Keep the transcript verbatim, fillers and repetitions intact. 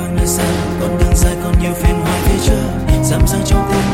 vàng nơi xa, con đường dài còn nhiều phiền hoài phía trước, dằm dang trong tim